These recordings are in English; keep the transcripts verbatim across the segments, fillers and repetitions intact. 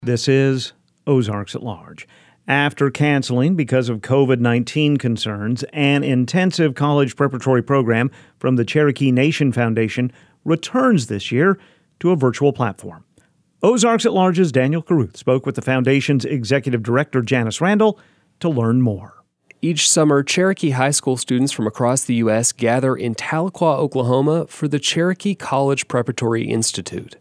This is Ozarks at Large. After canceling because of covid nineteen concerns, an intensive college preparatory program from the Cherokee Nation Foundation returns this year to a virtual platform. Ozarks at Large's Daniel Caruth spoke with the foundation's executive director, Janice Randall, to learn more. Each summer, Cherokee high school students from across the U S gather in Tahlequah, Oklahoma for the Cherokee College Preparatory Institute.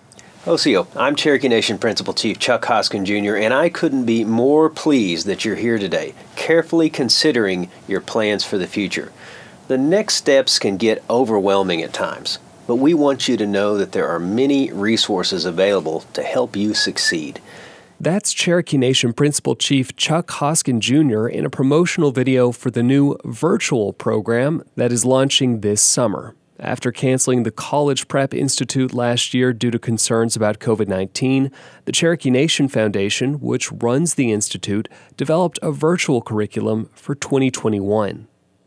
O C O, I'm Cherokee Nation Principal Chief Chuck Hoskin Junior, and I couldn't be more pleased that you're here today, carefully considering your plans for the future. The next steps can get overwhelming at times, but we want you to know that there are many resources available to help you succeed. That's Cherokee Nation Principal Chief Chuck Hoskin Junior in a promotional video for the new virtual program that is launching this summer. After canceling the College Prep Institute last year due to concerns about covid nineteen, the Cherokee Nation Foundation, which runs the institute, developed a virtual curriculum for twenty twenty-one.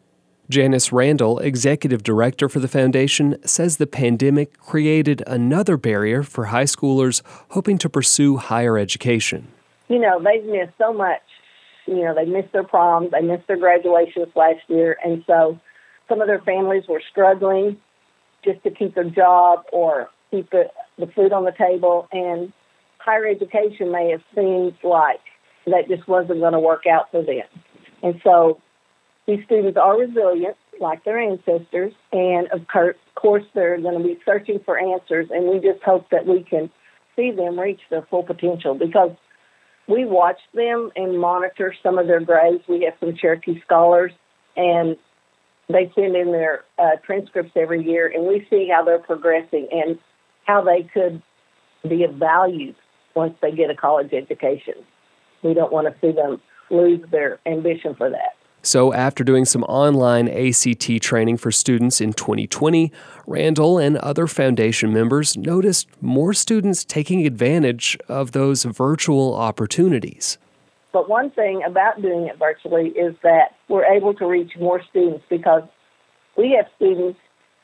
Janice Randall, executive director for the foundation, says the pandemic created another barrier for high schoolers hoping to pursue higher education. You know, they've missed so much. You know, they missed their proms, they missed their graduations last year, and so some of their families were struggling just to keep their job or keep the, the food on the table, and higher education may have seemed like that just wasn't going to work out for them. And so these students are resilient, like their ancestors, and of course they're going to be searching for answers, and we just hope that we can see them reach their full potential, because we watch them and monitor some of their grades. We have some Cherokee scholars, and they send in their uh, transcripts every year, and we see how they're progressing and how they could be of value once they get a college education. We don't want to see them lose their ambition for that. So after doing some online A C T training for students in twenty twenty, Randall and other foundation members noticed more students taking advantage of those virtual opportunities. But one thing about doing it virtually is that we're able to reach more students, because we have students,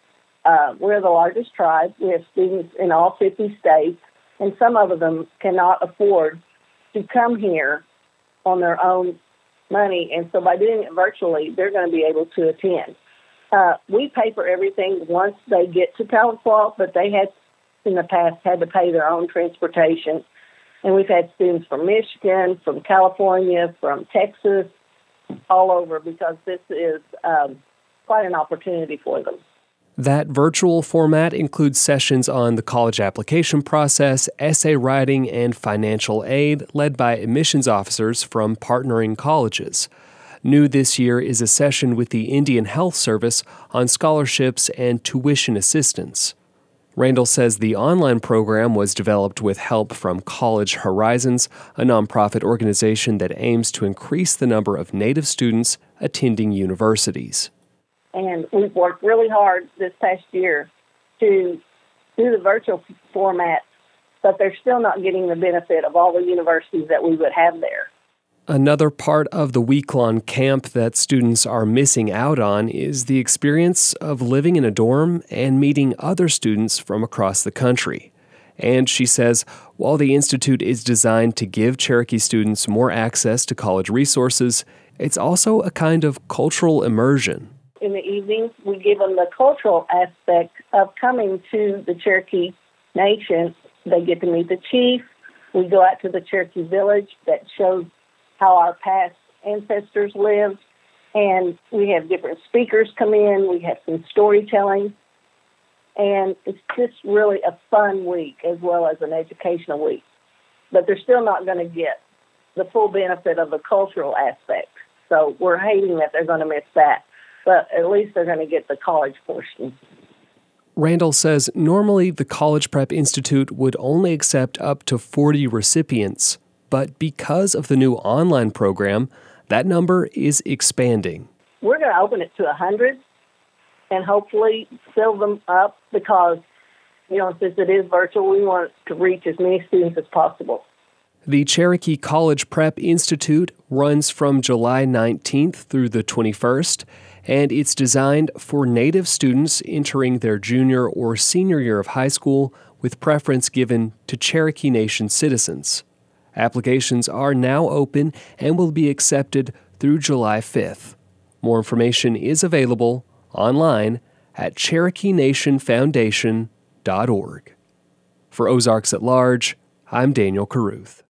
uh, we're the largest tribe, we have students in all fifty states, and some of them cannot afford to come here on their own money, and so by doing it virtually, they're going to be able to attend. Uh, we pay for everything once they get to Tahlequah, but they had, in the past, had to pay their own transportation. And we've had students from Michigan, from California, from Texas, all over, because this is um, quite an opportunity for them. That virtual format includes sessions on the college application process, essay writing, and financial aid led by admissions officers from partnering colleges. New this year is a session with the Indian Health Service on scholarships and tuition assistance. Randall says the online program was developed with help from College Horizons, a nonprofit organization that aims to increase the number of Native students attending universities. And we've worked really hard this past year to do the virtual format, but they're still not getting the benefit of all the universities that we would have there. Another part of the week-long camp that students are missing out on is the experience of living in a dorm and meeting other students from across the country. And she says, while the Institute is designed to give Cherokee students more access to college resources, it's also a kind of cultural immersion. In the evenings, we give them the cultural aspect of coming to the Cherokee Nation. They get to meet the chief. We go out to the Cherokee Village that shows how our past ancestors lived, and we have different speakers come in. We have some storytelling, and it's just really a fun week as well as an educational week. But they're still not going to get the full benefit of the cultural aspect, so we're hating that they're going to miss that, but at least they're going to get the college portion. Randall says normally the College Prep Institute would only accept up to forty recipients, but because of the new online program, that number is expanding. We're going to open it to one hundred and hopefully fill them up, because, you know, since it is virtual, we want to reach as many students as possible. The Cherokee College Prep Institute runs from July nineteenth through the twenty-first, and it's designed for Native students entering their junior or senior year of high school, with preference given to Cherokee Nation citizens. Applications are now open and will be accepted through July fifth. More information is available online at Cherokee Nation Foundation dot org. For Ozarks at Large, I'm Daniel Carruth.